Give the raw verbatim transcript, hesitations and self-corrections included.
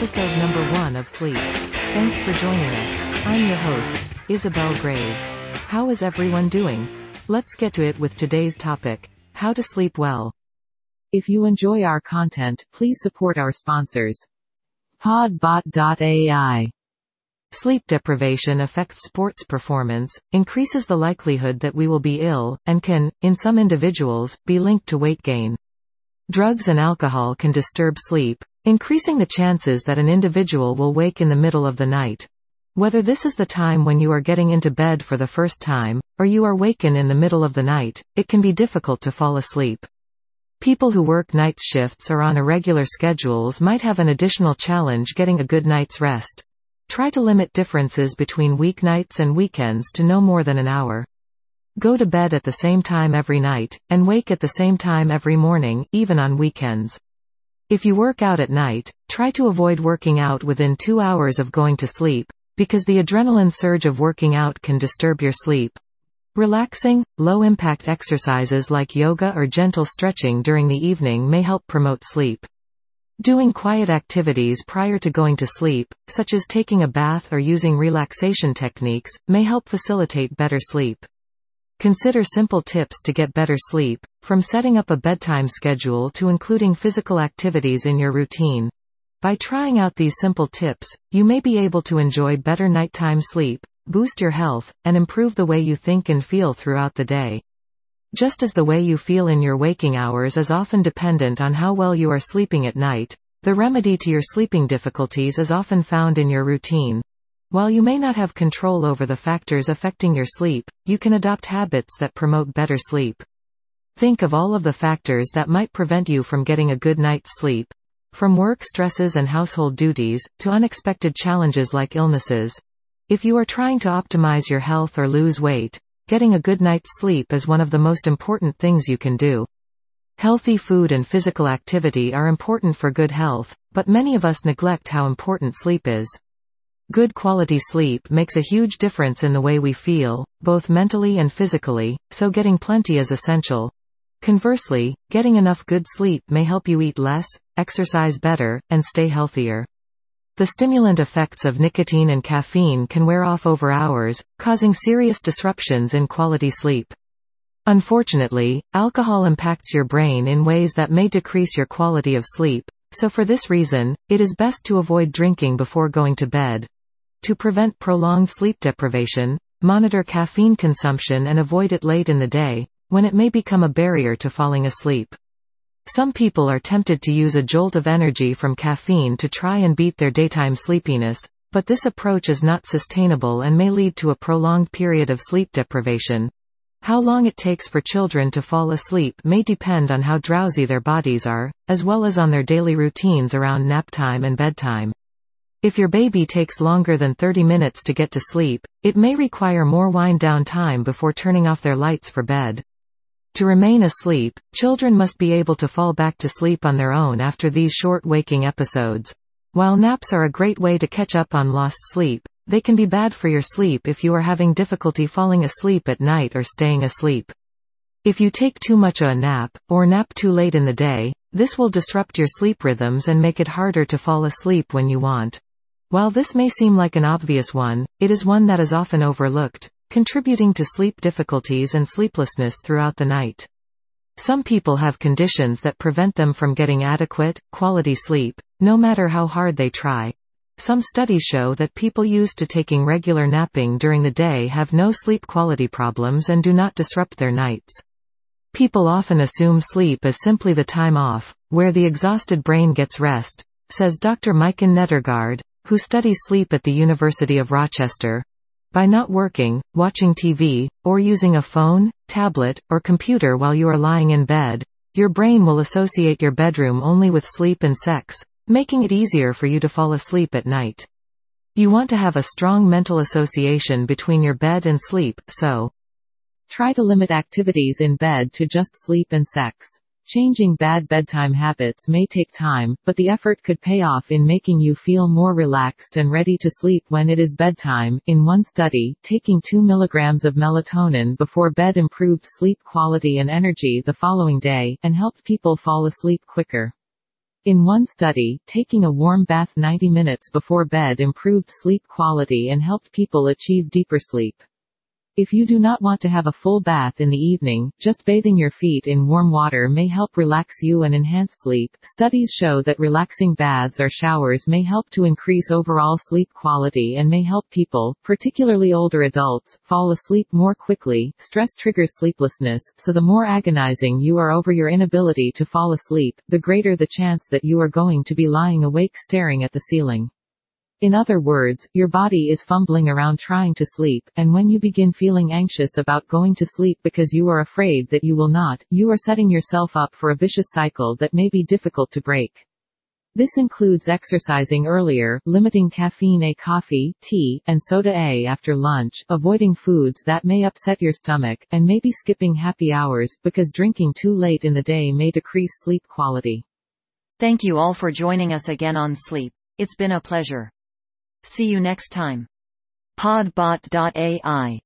episode number one of Sleep. Thanks for joining us. I'm your host, Isabel Graves. How is everyone doing? Let's get to it with today's topic, how to sleep well. If you enjoy our content, please support our sponsors. Podbot dot A I. Sleep deprivation affects sports performance, increases the likelihood that we will be ill, and can, in some individuals, be linked to weight gain. Drugs and alcohol can disturb sleep, increasing the chances that an individual will wake in the middle of the night. Whether this is the time when you are getting into bed for the first time, or you are waken in the middle of the night, it can be difficult to fall asleep. People who work night shifts or on irregular schedules might have an additional challenge getting a good night's rest. Try to limit differences between weeknights and weekends to no more than an hour. Go to bed at the same time every night, and wake at the same time every morning, even on weekends. If you work out at night, try to avoid working out within two hours of going to sleep, because the adrenaline surge of working out can disturb your sleep. Relaxing, low-impact exercises like yoga or gentle stretching during the evening may help promote sleep. Doing quiet activities prior to going to sleep, such as taking a bath or using relaxation techniques, may help facilitate better sleep. Consider simple tips to get better sleep, from setting up a bedtime schedule to including physical activities in your routine. By trying out these simple tips, you may be able to enjoy better nighttime sleep, boost your health, and improve the way you think and feel throughout the day. Just as the way you feel in your waking hours is often dependent on how well you are sleeping at night, the remedy to your sleeping difficulties is often found in your routine. While you may not have control over the factors affecting your sleep, you can adopt habits that promote better sleep. Think of all of the factors that might prevent you from getting a good night's sleep. From work stresses and household duties, to unexpected challenges like illnesses. If you are trying to optimize your health or lose weight, getting a good night's sleep is one of the most important things you can do. Healthy food and physical activity are important for good health, but many of us neglect how important sleep is. Good quality sleep makes a huge difference in the way we feel, both mentally and physically, so getting plenty is essential. Conversely, getting enough good sleep may help you eat less, exercise better, and stay healthier. The stimulant effects of nicotine and caffeine can wear off over hours, causing serious disruptions in quality sleep. Unfortunately, alcohol impacts your brain in ways that may decrease your quality of sleep, so for this reason, it is best to avoid drinking before going to bed. To prevent prolonged sleep deprivation, monitor caffeine consumption and avoid it late in the day, when it may become a barrier to falling asleep. Some people are tempted to use a jolt of energy from caffeine to try and beat their daytime sleepiness, but this approach is not sustainable and may lead to a prolonged period of sleep deprivation. How long it takes for children to fall asleep may depend on how drowsy their bodies are, as well as on their daily routines around nap time and bedtime. If your baby takes longer than thirty minutes to get to sleep, it may require more wind-down time before turning off their lights for bed. To remain asleep, children must be able to fall back to sleep on their own after these short waking episodes. While naps are a great way to catch up on lost sleep, they can be bad for your sleep if you are having difficulty falling asleep at night or staying asleep. If you take too much of a nap, or nap too late in the day, this will disrupt your sleep rhythms and make it harder to fall asleep when you want. While this may seem like an obvious one, it is one that is often overlooked, contributing to sleep difficulties and sleeplessness throughout the night. Some people have conditions that prevent them from getting adequate, quality sleep, no matter how hard they try. Some studies show that people used to taking regular napping during the day have no sleep quality problems and do not disrupt their nights. People often assume sleep is simply the time off, where the exhausted brain gets rest, says Doctor Maiken Nedergaard, who studies sleep at the University of Rochester. By not working, watching T V, or using a phone, tablet, or computer while you are lying in bed, your brain will associate your bedroom only with sleep and sex, making it easier for you to fall asleep at night. You want to have a strong mental association between your bed and sleep, so try to limit activities in bed to just sleep and sex. Changing bad bedtime habits may take time, but the effort could pay off in making you feel more relaxed and ready to sleep when it is bedtime. In one study, taking two milligrams of melatonin before bed improved sleep quality and energy the following day, and helped people fall asleep quicker. In one study, taking a warm bath ninety minutes before bed improved sleep quality and helped people achieve deeper sleep. If you do not want to have a full bath in the evening, just bathing your feet in warm water may help relax you and enhance sleep. Studies show that relaxing baths or showers may help to increase overall sleep quality and may help people, particularly older adults, fall asleep more quickly. Stress triggers sleeplessness, so the more agonizing you are over your inability to fall asleep, the greater the chance that you are going to be lying awake staring at the ceiling. In other words, your body is fumbling around trying to sleep, and when you begin feeling anxious about going to sleep because you are afraid that you will not, you are setting yourself up for a vicious cycle that may be difficult to break. This includes exercising earlier, limiting caffeine A coffee, tea, and soda A after lunch, avoiding foods that may upset your stomach, and maybe skipping happy hours, because drinking too late in the day may decrease sleep quality. Thank you all for joining us again on Sleep. It's been a pleasure. See you next time. Podbot dot A I